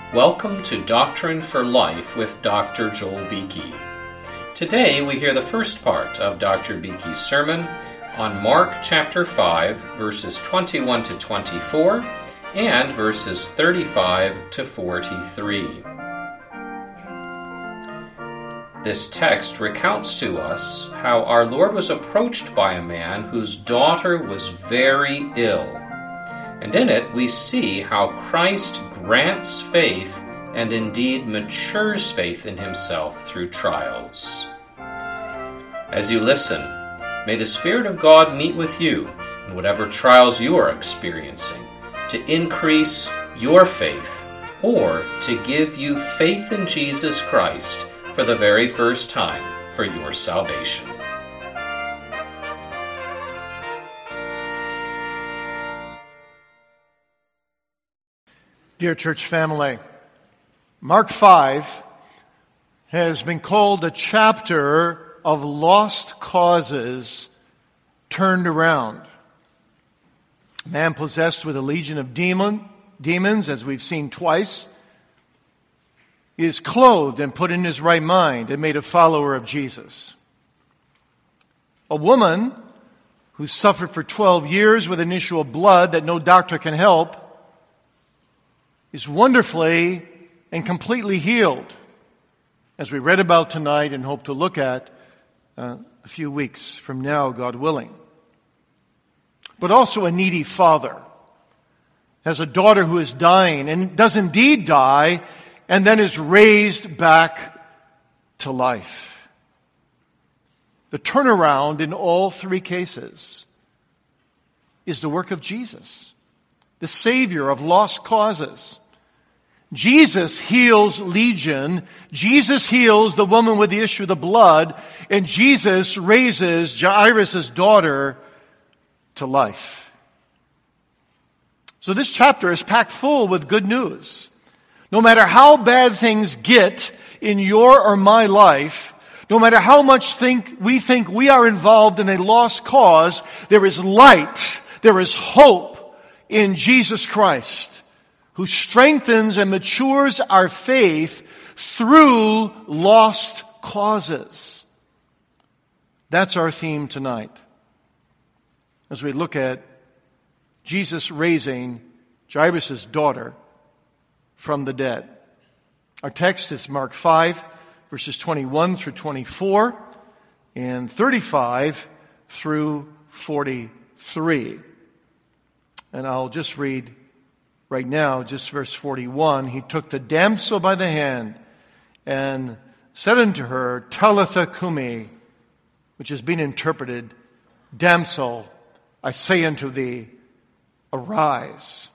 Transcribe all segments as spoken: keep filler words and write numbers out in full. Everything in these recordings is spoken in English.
Welcome to Doctrine for Life with Doctor Joel Beeke. Today we hear the first part of Doctor Beeke's sermon on Mark chapter five, verses twenty-one to twenty-four and verses thirty-five to forty-three. This text recounts to us how our Lord was approached by a man whose daughter was very ill. And in it we see how Christ grants faith and indeed matures faith in himself through trials. As you listen, may the Spirit of God meet with you in whatever trials you are experiencing to increase your faith or to give you faith in Jesus Christ for the very first time for your salvation. Dear church family, Mark five has been called a chapter of lost causes turned around. A man possessed with a legion of demon, demons, as we've seen twice, is clothed and put in his right mind and made a follower of Jesus. A woman who suffered for twelve years with an issue of blood that no doctor can help is wonderfully and completely healed, as we read about tonight and hope to look at uh, a few weeks from now, God willing. But also a needy father has a daughter who is dying and does indeed die and then is raised back to life. The turnaround in all three cases is the work of Jesus, the Savior of lost causes. Jesus heals Legion. Jesus heals the woman with the issue of the blood. And Jesus raises Jairus' daughter to life. So this chapter is packed full with good news. No matter how bad things get in your or my life, no matter how much think we think we are involved in a lost cause, there is light, there is hope in Jesus Christ, who strengthens and matures our faith through lost causes. That's our theme tonight, as we look at Jesus raising Jairus' daughter from the dead. Our text is Mark five, verses twenty-one through twenty-four, and thirty-five through forty-three. And I'll just read right now, just verse forty-one. He took the damsel by the hand and said unto her, Talitha cumi, which has been interpreted, Damsel, I say unto thee, arise.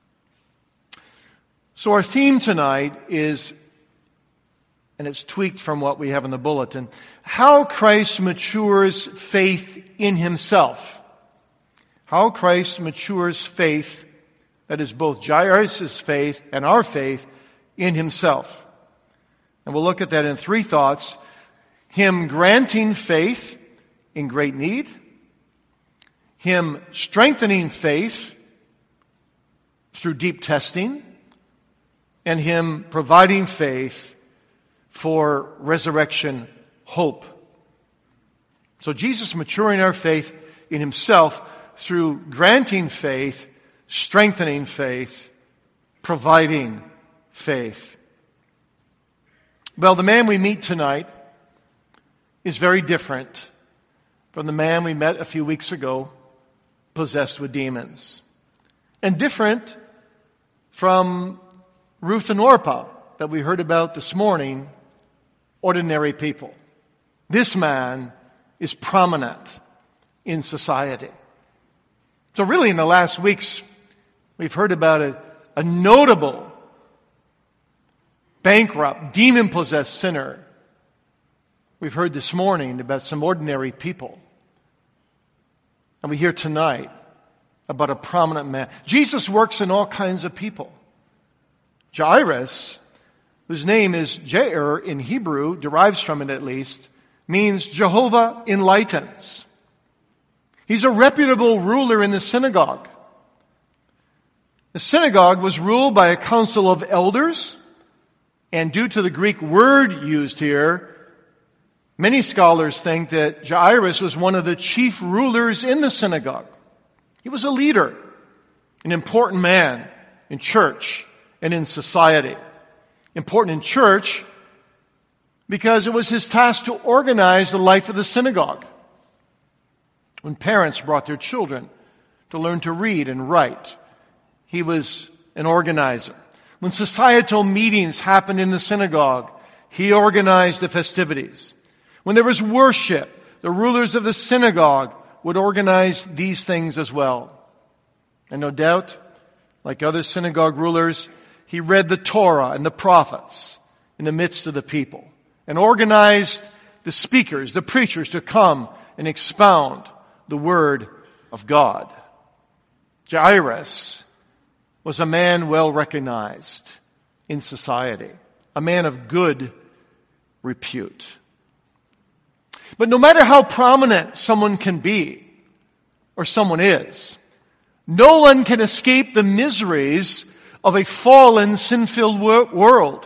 So our theme tonight is, and it's tweaked from what we have in the bulletin, how Christ matures faith in himself. How Christ matures faith, that is both Jairus' faith and our faith, in himself. And we'll look at that in three thoughts. Him granting faith in great need. Him strengthening faith through deep testing. And him providing faith for resurrection hope. So Jesus maturing our faith in himself through granting faith, strengthening faith, providing faith. Well, the man we meet tonight is very different from the man we met a few weeks ago, possessed with demons. And different from Ruth and Orpah that we heard about this morning, ordinary people. This man is prominent in society. So really in the last weeks, we've heard about a, a notable, bankrupt, demon-possessed sinner. We've heard this morning about some ordinary people. And we hear tonight about a prominent man. Jesus works in all kinds of people. Jairus, whose name is Jair in Hebrew, derives from it at least, means Jehovah enlightens. He's a reputable ruler in the synagogue. The synagogue was ruled by a council of elders And due to the Greek word used here, many scholars think that Jairus was one of the chief rulers in the synagogue. He was a leader, an important man in church and in society. Important in church because it was his task to organize the life of the synagogue. When parents brought their children to learn to read and write, he was an organizer. When societal meetings happened in the synagogue, he organized the festivities. When there was worship, the rulers of the synagogue would organize these things as well. And no doubt, like other synagogue rulers, he read the Torah and the prophets in the midst of the people and organized the speakers, the preachers, to come and expound the word of God. Jairus was a man well recognized in society, a man of good repute. But no matter how prominent someone can be, or someone is, no one can escape the miseries of a fallen, sin-filled world.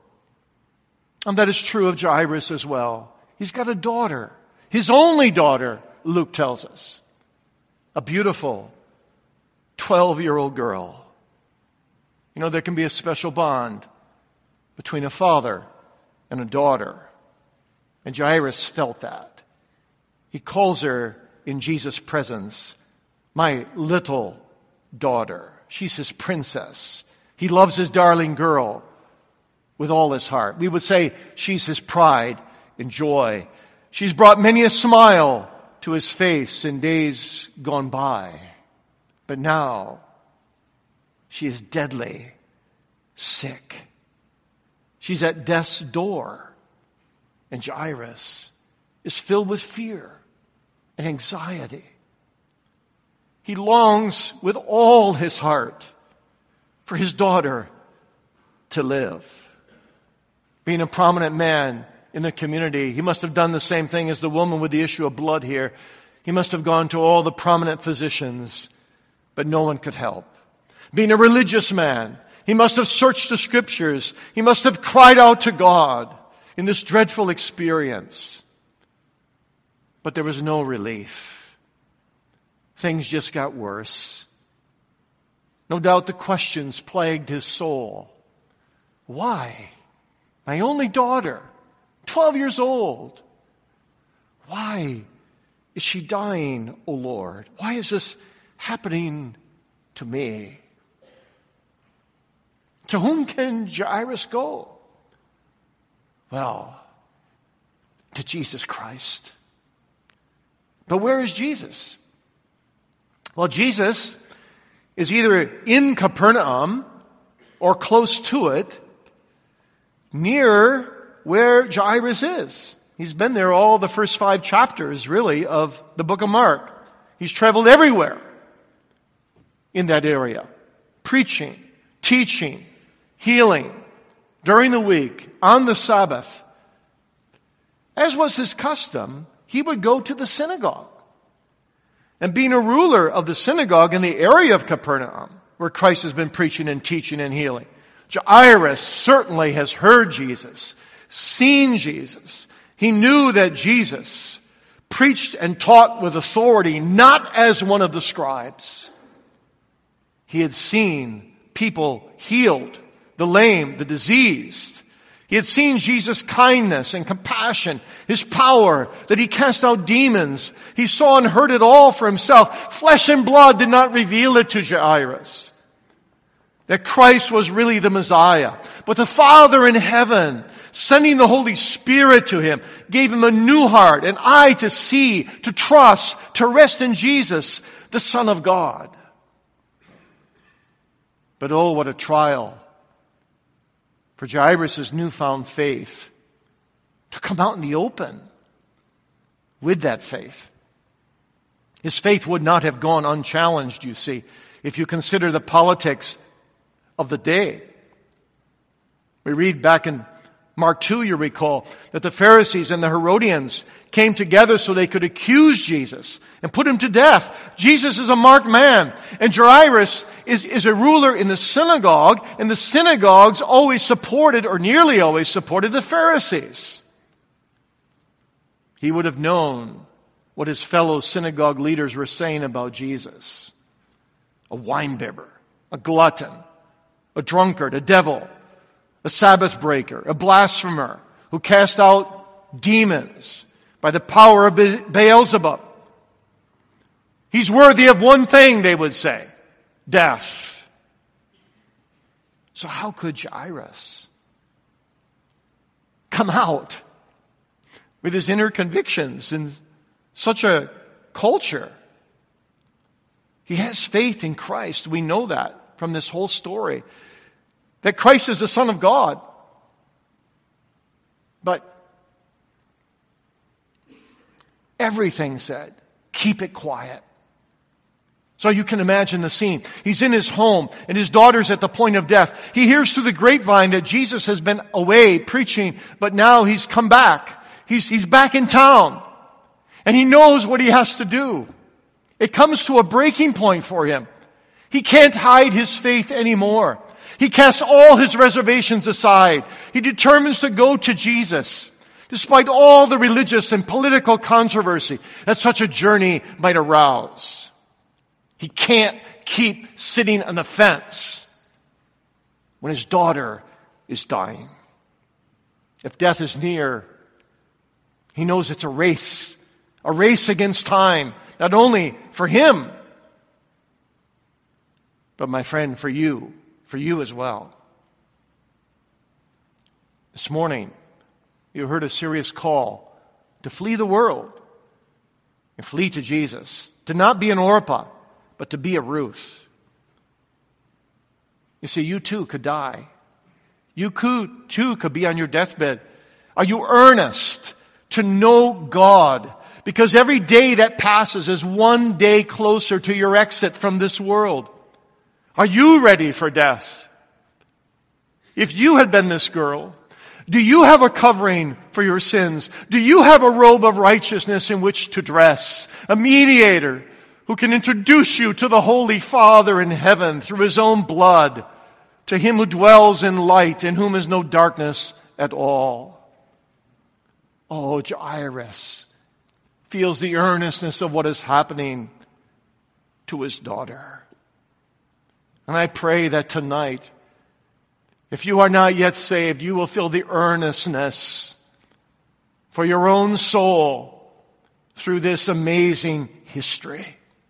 And that is true of Jairus as well. He's got a daughter, his only daughter, Luke tells us. A beautiful twelve-year-old girl. You know, there can be a special bond between a father and a daughter. And Jairus felt that. He calls her in Jesus' presence, my little daughter. She's his princess. He loves his darling girl with all his heart. We would say she's his pride and joy. She's brought many a smile to his face in days gone by. But now, she is deadly sick. She's at death's door. And Jairus is filled with fear and anxiety. He longs with all his heart for his daughter to live. Being a prominent man in the community, he must have done the same thing as the woman with the issue of blood here. He must have gone to all the prominent physicians, but no one could help. Being a religious man, he must have searched the scriptures. He must have cried out to God in this dreadful experience. But there was no relief. Things just got worse. No doubt the questions plagued his soul. Why? My only daughter, twelve years old. Why is she dying, O Lord? Why is this happening to me? To whom can Jairus go? Well, to Jesus Christ. But where is Jesus? Well, Jesus is either in Capernaum or close to it, near where Jairus is. He's been there all the first five chapters, really, of the book of Mark. He's traveled everywhere in that area, preaching, teaching, healing, during the week, on the Sabbath. As was his custom, he would go to the synagogue. And being a ruler of the synagogue in the area of Capernaum, where Christ has been preaching and teaching and healing, Jairus certainly has heard Jesus, seen Jesus. He knew that Jesus preached and taught with authority, not as one of the scribes. He had seen people healed, the lame, the diseased. He had seen Jesus' kindness and compassion, his power, that he cast out demons. He saw and heard it all for himself. Flesh and blood did not reveal it to Jairus, that Christ was really the Messiah. But the Father in heaven, sending the Holy Spirit to him, gave him a new heart, an eye to see, to trust, to rest in Jesus, the Son of God. But oh, what a trial for Jairus' newfound faith to come out in the open with that faith. His faith would not have gone unchallenged, you see, if you consider the politics of the day. We read back in Mark two, you recall, that the Pharisees and the Herodians came together so they could accuse Jesus and put him to death. Jesus is a marked man, and Jairus is, is a ruler in the synagogue, and the synagogues always supported, or nearly always supported, the Pharisees. He would have known what his fellow synagogue leaders were saying about Jesus. A winebibber, a glutton, a drunkard, a devil, a Sabbath breaker, a blasphemer who cast out demons by the power of Beelzebub. He's worthy of one thing, they would say, death. So how could Jairus come out with his inner convictions in such a culture? He has faith in Christ. We know that from this whole story. That Christ is the Son of God. But everything said, keep it quiet. So you can imagine the scene. He's in his home and his daughter's at the point of death. He hears through the grapevine that Jesus has been away preaching, but now he's come back. He's, he's back in town. And he knows what he has to do. It comes to a breaking point for him. He can't hide his faith anymore. He casts all his reservations aside. He determines to go to Jesus, despite all the religious and political controversy that such a journey might arouse. He can't keep sitting on the fence when his daughter is dying. If death is near, he knows it's a race, a race against time, not only for him, but my friend, for you. For you as well. This morning, you heard a serious call to flee the world and flee to Jesus. To not be an Orpah, but to be a Ruth. You see, you too could die. You could, too could be on your deathbed. Are you earnest to know God? Because every day that passes is one day closer to your exit from this world. Are you ready for death? If you had been this girl, do you have a covering for your sins? Do you have a robe of righteousness in which to dress? A mediator who can introduce you to the Holy Father in heaven through his own blood, to him who dwells in light, in whom is no darkness at all. Oh, Jairus feels the earnestness of what is happening to his daughter. And I pray that tonight, if you are not yet saved, you will feel the earnestness for your own soul through this amazing history.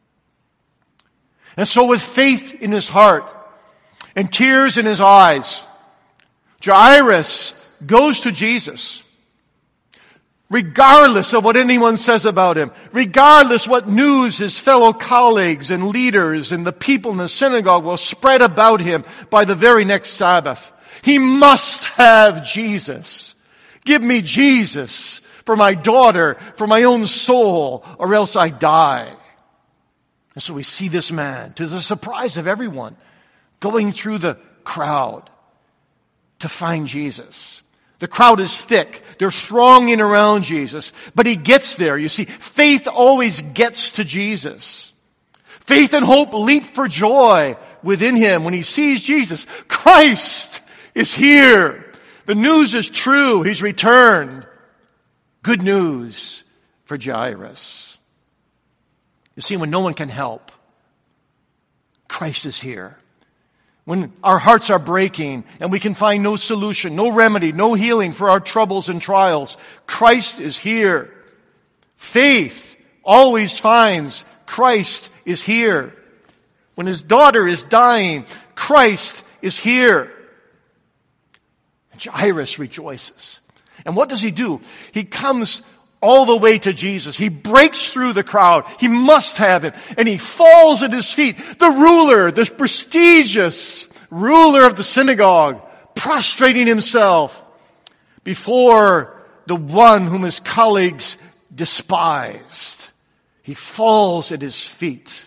And so with faith in his heart and tears in his eyes, Jairus goes to Jesus. Regardless of what anyone says about him, regardless what news his fellow colleagues and leaders and the people in the synagogue will spread about him by the very next Sabbath, he must have Jesus. Give me Jesus for my daughter, for my own soul, or else I die. And so we see this man, to the surprise of everyone, going through the crowd to find Jesus. The crowd is thick. They're thronging around Jesus. But he gets there. You see, faith always gets to Jesus. Faith and hope leap for joy within him when he sees Jesus. Christ is here. The news is true. He's returned. Good news for Jairus. You see, when no one can help, Christ is here. When our hearts are breaking and we can find no solution, no remedy, no healing for our troubles and trials, Christ is here. Faith always finds Christ is here. When his daughter is dying, Christ is here. And Jairus rejoices. And what does he do? He comes all the way to Jesus. He breaks through the crowd. He must have him. And he falls at his feet. The ruler, the prestigious ruler of the synagogue, prostrating himself before the one whom his colleagues despised. He falls at his feet.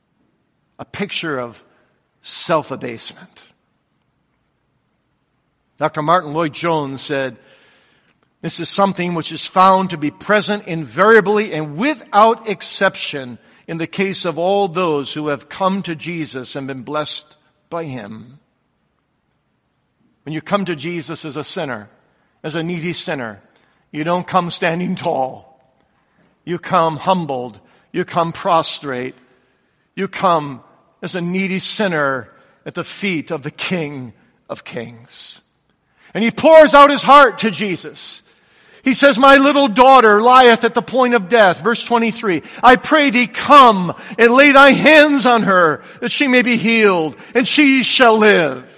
A picture of self-abasement. Doctor Martin Lloyd-Jones said, "This is something which is found to be present invariably and without exception in the case of all those who have come to Jesus and been blessed by Him." When you come to Jesus as a sinner, as a needy sinner, you don't come standing tall. You come humbled. You come prostrate. You come as a needy sinner at the feet of the King of Kings. And he pours out his heart to Jesus. He says, "My little daughter lieth at the point of death." Verse twenty-three, "I pray thee, come and lay thy hands on her, that she may be healed, and she shall live."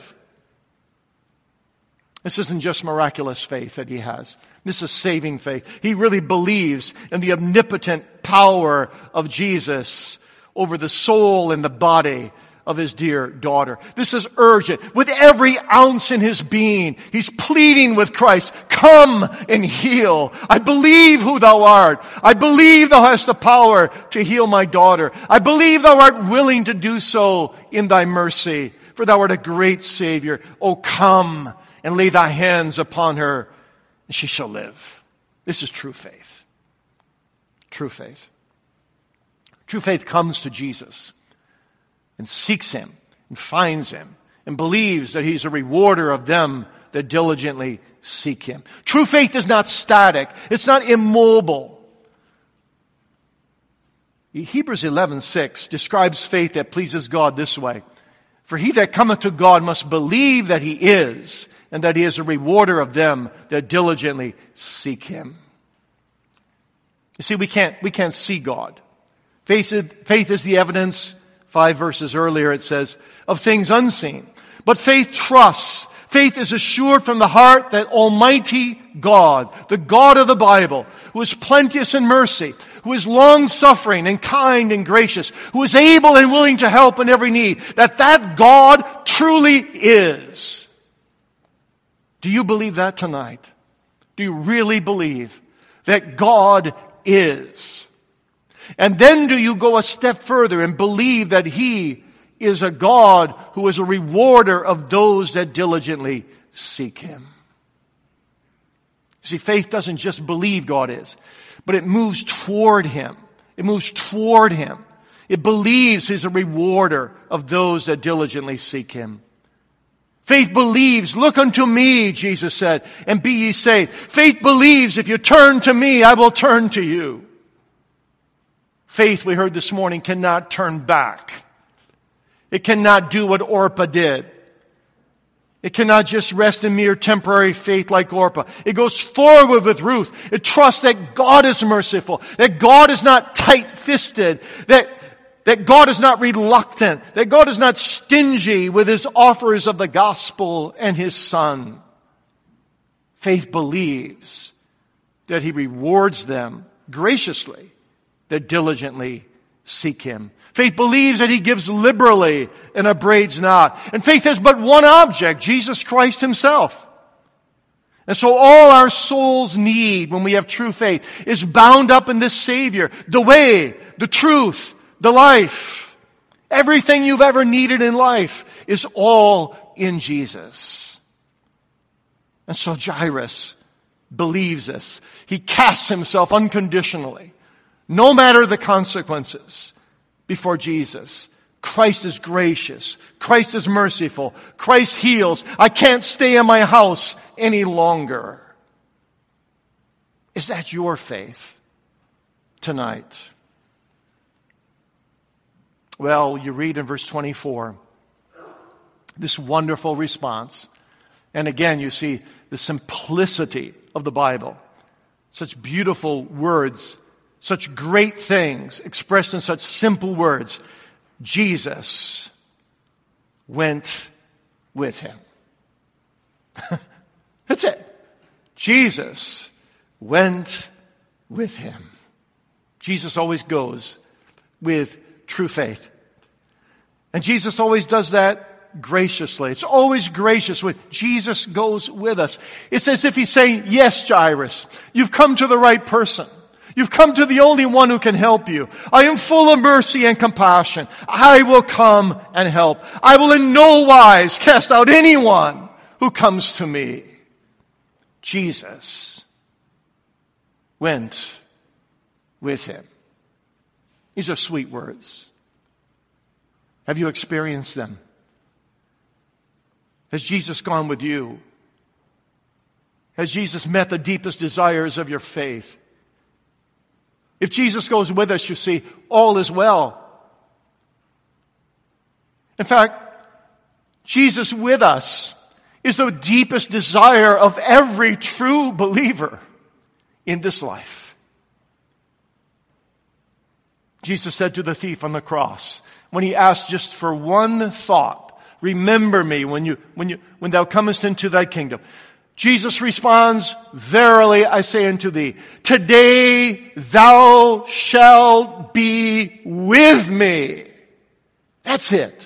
This isn't just miraculous faith that he has. This is saving faith. He really believes in the omnipotent power of Jesus over the soul and the body of his dear daughter. This is urgent. With every ounce in his being, he's pleading with Christ, "Come and heal. I believe who thou art. I believe thou hast the power to heal my daughter. I believe thou art willing to do so in thy mercy, for thou art a great Savior. Oh, come and lay thy hands upon her, and she shall live." This is true faith. True faith. True faith comes to Jesus and seeks Him and finds Him and believes that He's a rewarder of them that diligently seek Him. True faith is not static. It's not immobile. Hebrews eleven six describes faith that pleases God this way: "For he that cometh to God must believe that He is, and that He is a rewarder of them that diligently seek Him." You see, we can't, we can't see God. Faith is, faith is the evidence, five verses earlier it says, of things unseen. But faith trusts. Faith is assured from the heart that Almighty God, the God of the Bible, who is plenteous in mercy, who is long-suffering and kind and gracious, who is able and willing to help in every need, that that God truly is. Do you believe that tonight? Do you really believe that God is? And then do you go a step further and believe that He is a God who is a rewarder of those that diligently seek Him? See, faith doesn't just believe God is, but it moves toward Him. It moves toward Him. It believes He's a rewarder of those that diligently seek Him. Faith believes, "Look unto me," Jesus said, "and be ye saved." Faith believes, if you turn to me, I will turn to you. Faith, we heard this morning, cannot turn back. It cannot do what Orpah did. It cannot just rest in mere temporary faith like Orpah. It goes forward with Ruth. It trusts that God is merciful, that God is not tight-fisted, that, that God is not reluctant, that God is not stingy with His offers of the gospel and His Son. Faith believes that He rewards them graciously that diligently seek Him. Faith believes that He gives liberally and upbraids not. And faith has but one object, Jesus Christ Himself. And so all our souls need when we have true faith is bound up in this Savior, the way, the truth, the life. Everything you've ever needed in life is all in Jesus. And so Jairus believes this. He casts himself unconditionally, no matter the consequences, before Jesus. Christ is gracious. Christ is merciful. Christ heals. I can't stay in my house any longer. Is that your faith tonight? Well, you read in verse twenty-four, this wonderful response. And again, you see the simplicity of the Bible. Such beautiful words, such great things expressed in such simple words. Jesus went with him. That's it. Jesus went with him. Jesus always goes with true faith. And Jesus always does that graciously. It's always gracious when Jesus goes with us. It's as if He's saying, yes, Jairus, you've come to the right person. You've come to the only one who can help you. I am full of mercy and compassion. I will come and help. I will in no wise cast out anyone who comes to me. Jesus went with him. These are sweet words. Have you experienced them? Has Jesus gone with you? Has Jesus met the deepest desires of your faith? If Jesus goes with us, you see, all is well. In fact, Jesus with us is the deepest desire of every true believer in this life. Jesus said to the thief on the cross, when he asked just for one thought, remember me when you, when you, when thou comest into thy kingdom. Jesus responds, verily I say unto thee, today thou shalt be with me. That's it.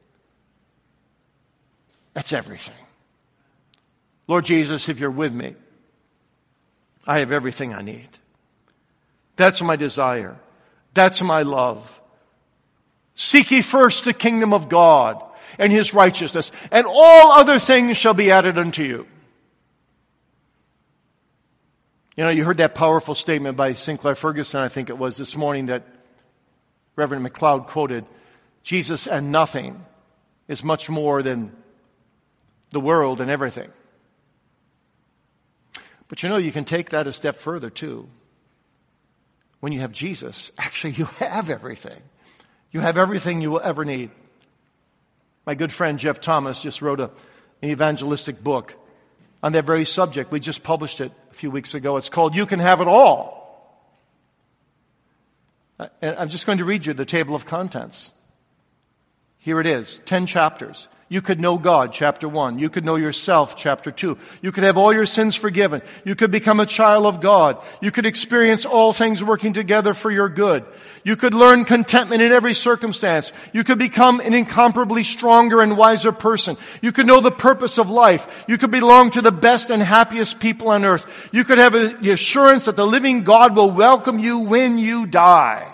That's everything. Lord Jesus, if you're with me, I have everything I need. That's my desire. That's my love. Seek ye first the kingdom of God and his righteousness, and all other things shall be added unto you. You know, you heard that powerful statement by Sinclair Ferguson, I think it was this morning, that Reverend McLeod quoted, Jesus and nothing is much more than the world and everything. But you know, you can take that a step further too. When you have Jesus, actually you have everything. You have everything you will ever need. My good friend Jeff Thomas just wrote a, an evangelistic book on that very subject. We just published it a few weeks ago. It's called You Can Have It All. And I'm just going to read you the table of contents. Here it is, ten chapters. You could know God, chapter one. You could know yourself, chapter two. You could have all your sins forgiven. You could become a child of God. You could experience all things working together for your good. You could learn contentment in every circumstance. You could become an incomparably stronger and wiser person. You could know the purpose of life. You could belong to the best and happiest people on earth. You could have a, the assurance that the living God will welcome you when you die.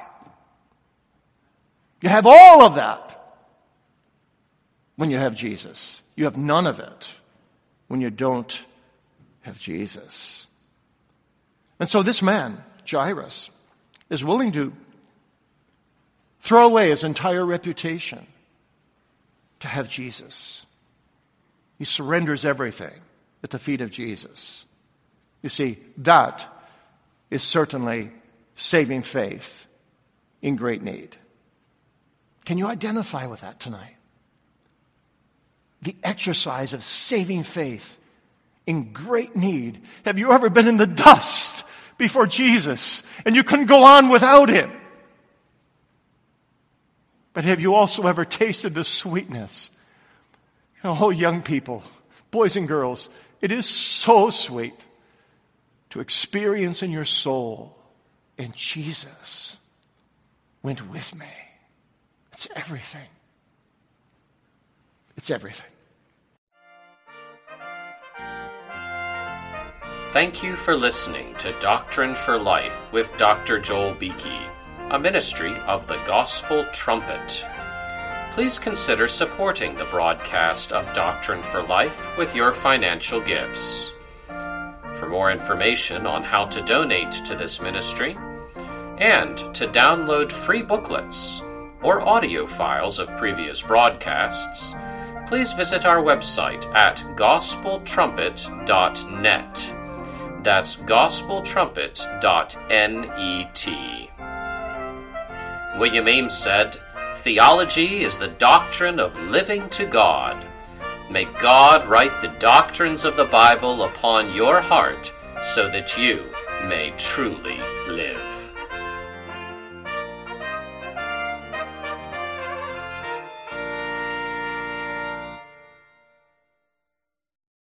You have all of that when you have Jesus. You have none of it when you don't have Jesus. And so this man, Jairus, is willing to throw away his entire reputation to have Jesus. He surrenders everything at the feet of Jesus. You see, that is certainly saving faith in great need. Can you identify with that tonight? The exercise of saving faith in great need. Have you ever been in the dust before Jesus and you couldn't go on without him? But have you also ever tasted the sweetness? Oh, young people, boys and girls, it is so sweet to experience in your soul, and Jesus went with me. It's everything. It's everything. Thank you for listening to Doctrine for Life with Doctor Joel Beeke, a ministry of the Gospel Trumpet. Please consider supporting the broadcast of Doctrine for Life with your financial gifts. For more information on how to donate to this ministry and to download free booklets or audio files of previous broadcasts, please visit our website at gospel trumpet dot net. That's gospel trumpet dot net. William Ames said, "Theology is the doctrine of living to God. May God write the doctrines of the Bible upon your heart so that you may truly live."